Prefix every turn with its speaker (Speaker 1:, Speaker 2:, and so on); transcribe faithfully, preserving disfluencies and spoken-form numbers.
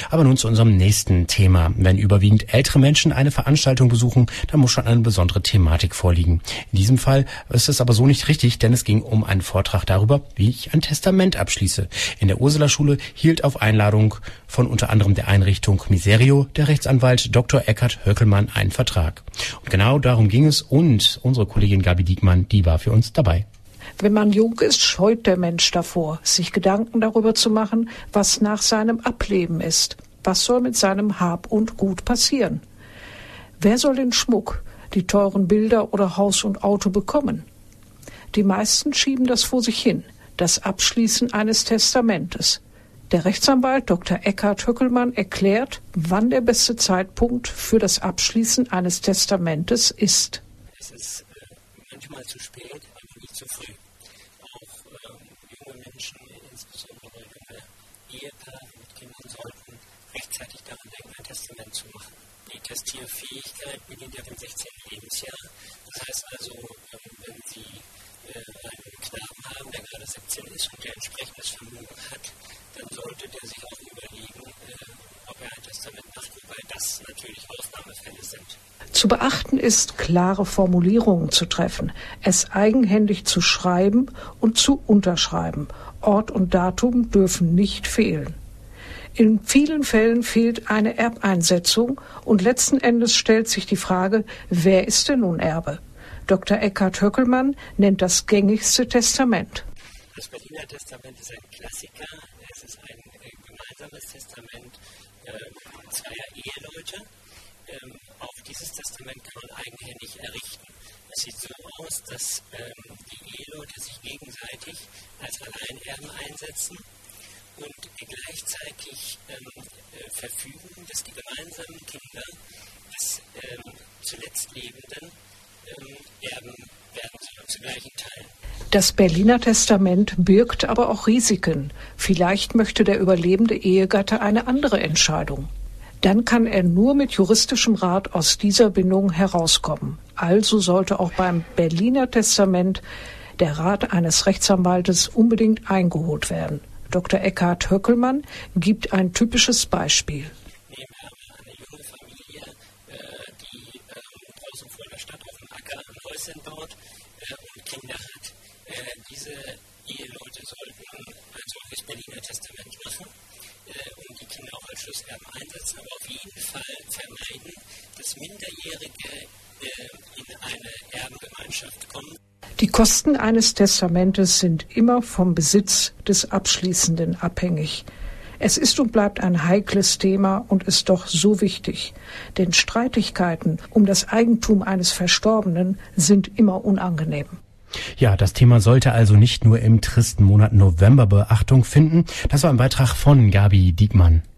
Speaker 1: Aber nun zu unserem nächsten Thema. Wenn überwiegend ältere Menschen eine Veranstaltung besuchen, dann muss schon eine besondere Thematik vorliegen. In diesem Fall ist es aber so nicht richtig, denn es ging um einen Vortrag darüber, wie ich ein Testament abschließe. In der Ursula-Schule hielt auf Einladung von unter anderem der Einrichtung Miserio der Rechtsanwalt Doktor Eckhard Höckelmann einen Vertrag. Und genau darum ging es und unsere Kollegin Gabi Diekmann, die war für uns dabei.
Speaker 2: Wenn man jung ist, scheut der Mensch davor, sich Gedanken darüber zu machen, was nach seinem Ableben ist. Was soll mit seinem Hab und Gut passieren? Wer soll den Schmuck, die teuren Bilder oder Haus und Auto bekommen? Die meisten schieben das vor sich hin, das Abschließen eines Testamentes. Der Rechtsanwalt Doktor Eckhard Höckelmann erklärt, wann der beste Zeitpunkt für das Abschließen eines Testamentes ist.
Speaker 3: Es ist äh, manchmal zu spät, aber nicht zu früh. Auch ähm, junge Menschen, insbesondere junge Ehepaare mit Kindern, sollten rechtzeitig daran denken, ein Testament zu machen. Die Testierfähigkeit beginnt ja im sechzehnten Lebensjahr. Das heißt also, ähm, wenn Sie äh, einen Knaben haben, der gerade siebzehn ist und der entsprechendes Vermögen hat, dann sollte der sich auch überlegen, äh, ob er ein Testament macht, weil das natürlich Ausnahmefälle sind.
Speaker 2: Zu beachten ist, klare Formulierungen zu treffen, es eigenhändig zu schreiben und zu unterschreiben. Ort und Datum dürfen nicht fehlen. In vielen Fällen fehlt eine Erbeinsetzung und letzten Endes stellt sich die Frage, wer ist denn nun Erbe? Doktor Eckhard Höckelmann nennt das gängigste Testament.
Speaker 3: Das Berliner Testament ist ein Klassiker. Es ist ein äh, gemeinsames Testament äh, zweier Eheleute. Ähm, auf dieses Testament kann man eigenhändig errichten. Es sieht so aus, dass ähm, die Eheleute sich gegenseitig als Alleinerben einsetzen und gleichzeitig ähm, äh, verfügen, dass die gemeinsamen Kinder des ähm, zuletzt Lebenden ähm, erben werden sollen zu gleichen Teilen.
Speaker 2: Das Berliner Testament birgt aber auch Risiken. Vielleicht möchte der überlebende Ehegatte eine andere Entscheidung. Dann kann er nur mit juristischem Rat aus dieser Bindung herauskommen. Also sollte auch beim Berliner Testament der Rat eines Rechtsanwaltes unbedingt eingeholt werden. Doktor Eckhard Höckelmann gibt ein typisches Beispiel.
Speaker 3: Nehmen wir eine junge Familie, die draußen vor der Stadt auf dem Acker ein Häuschen baut und Kinder hat. Diese Eheleute sollten ein solches Berliner Testament machen und die Kinder auch als Schlusserben einsetzen, aber auf jeden Fall vermeiden, dass Minderjährige in eine Erbengemeinschaft kommen.
Speaker 2: Die Kosten eines Testamentes sind immer vom Besitz des Abschließenden abhängig. Es ist und bleibt ein heikles Thema und ist doch so wichtig. Denn Streitigkeiten um das Eigentum eines Verstorbenen sind immer unangenehm.
Speaker 1: Ja, das Thema sollte also nicht nur im tristen Monat November Beachtung finden. Das war ein Beitrag von Gabi Diekmann.